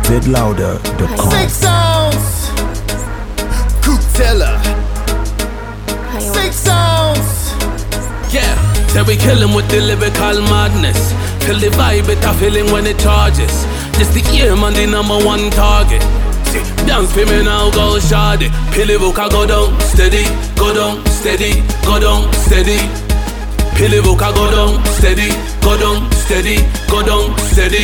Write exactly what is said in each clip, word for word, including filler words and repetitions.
z louder dot com. Six sounds, Coutella. Six sounds. Yeah, say we kill him with the lyrical madness. Feel the vibe, it a feeling when it charges. Just the ear man, the number one target. See, dance for me now, go shardy. Pilly book, I go down, steady, go down, steady, go down, steady. Pilly book, I go down, steady, go down, steady, go down, steady.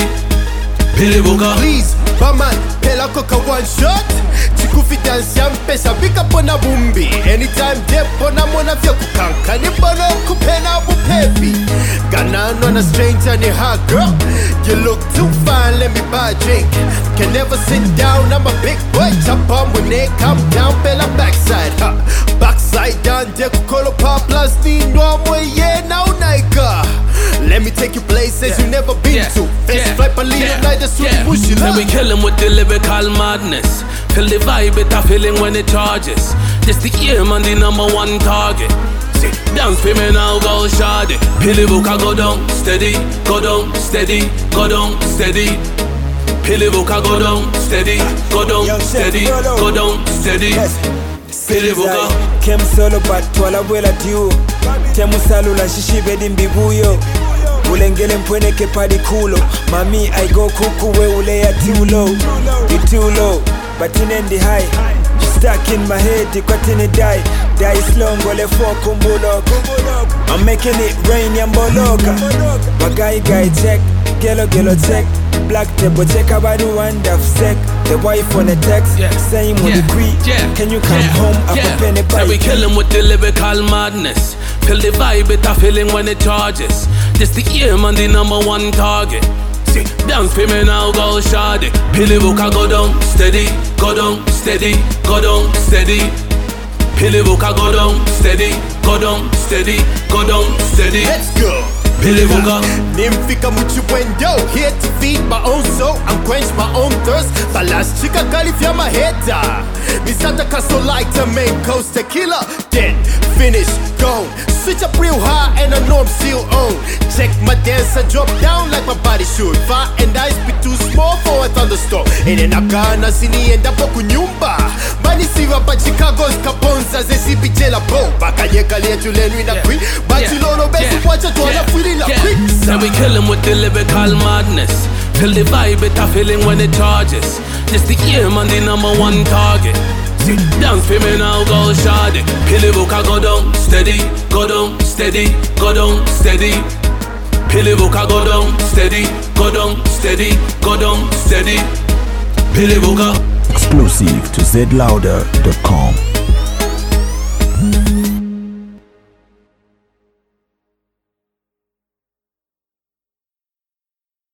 Pilly book, please, Baman, pela coca one shot. Confidence yam pesa bika pona bumbi. Anytime dep pona mona vya kukanka ni bono kupena bupepi. Ganan on a stranger ni hot girl. You look too fine, let me buy a drink. Can never sit down, I'm a big boy. Chop on when they come down, pela backside. Ha. Backside down, de kukolo pa plus ni nomo ye now naika. Let me take you places yeah. you never been yeah. to. Face yeah. fly palino yeah. like the suit push you. Then we kill him with the lyrical madness. Feel the vibe, it a feeling when it charges. Just the ear man, the number one target. See, dance for me now, go shardy. Pilly book, I go down, steady, go down, steady, go down, steady. Pilly book, I go down, steady, go down, steady, go down, steady. Pilly book, Kem solo but twala wela diu. Temu salula shishibe dimbibuyo. Ulengele mpweneke padi kulo. Mami I go kuku we ule ya too low. You too low, but in the high. You stuck in my head, you got in a die. Die slow, go le for kumbulo. I'm making it rain, yamboloka. Bagai guy check, gelo gelo check. Black table check about the one that sec. The wife on the text, yeah. same with yeah. the creep. Yeah. Can you come yeah. home up yeah. a penny pie? We kill him with the lyrical madness. Feel the vibe, it a feeling when it charges. Just the ear man, the number one target. See, dance for me now, go shardy. Pilly book, I go down, steady, go down, steady, go down, steady. Pilly book, I go down, steady, go down, steady, go down, steady. Let's go. Pilly book, nimfika muchi window, here to feed my own soul and quench my own thirst. Balas chica califia my head. Misata castle like the main coast tequila. Then finish, go. Switch up real high and I know I'm still on. Check my dance and drop down like my body should. Fire and ice be too small for a thunderstorm. And then I gana sini enda poku nyumba. Mani siwa pa Chicago's kabonza zesi bijela bo. Bakanyeka letu lenu ina kui. Bachilono besi wacha tuwana fili la quick. Now we kill him with the lyrical madness. Feel the vibe, it a feeling when it charges. Just the ear man, the number one target. See, dance for me now, go shardy. Pilly book, I go down, steady, go down, steady, go down, steady. Pilly book, I go down, steady, go down, steady, go down, steady. Pilly book, exclusive to z louder dot com.